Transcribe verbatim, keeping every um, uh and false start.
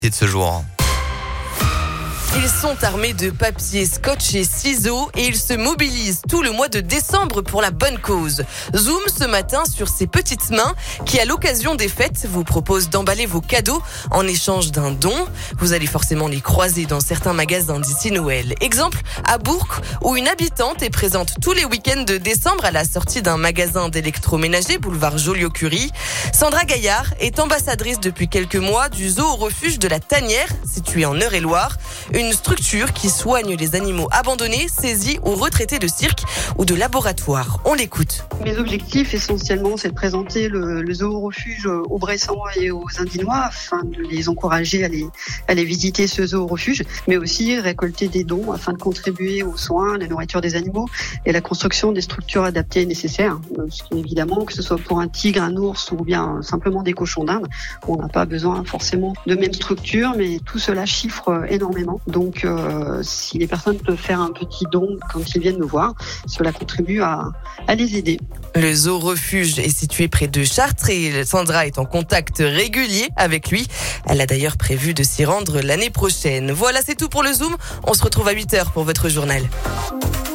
de ce jour. Ils sont armés de papier, scotch et ciseaux et ils se mobilisent tout le mois de décembre pour la bonne cause. Zoom ce matin sur ces petites mains qui, à l'occasion des fêtes, vous proposent d'emballer vos cadeaux en échange d'un don. Vous allez forcément les croiser dans certains magasins d'ici Noël. Exemple, à Bourg, où une habitante est présente tous les week-ends de décembre à la sortie d'un magasin d'électroménager, boulevard Joliot-Curie. Sandra Gaillard est ambassadrice depuis quelques mois du zoo refuge de la Tanière, situé en Eure-et-Loire. Une structure qui soigne les animaux abandonnés, saisis ou retraités de cirque ou de laboratoire. On l'écoute. Mes objectifs essentiellement, c'est de présenter le, le zoo refuge aux Bressans et aux Indinois afin de les encourager à aller, à aller visiter ce zoo refuge, mais aussi récolter des dons afin de contribuer aux soins, à la nourriture des animaux et la construction des structures adaptées et nécessaires. Parce qu'évidemment, que ce soit pour un tigre, un ours ou bien simplement des cochons d'Inde, on n'a pas besoin forcément de même structure, mais tout cela chiffre énormément. Donc, euh, si les personnes peuvent faire un petit don quand ils viennent me voir, cela contribue à, à les aider. Le zoo refuge est situé près de Chartres et Sandra est en contact régulier avec lui. Elle a d'ailleurs prévu de s'y rendre l'année prochaine. Voilà, c'est tout pour le Zoom. On se retrouve à huit heures pour votre journal.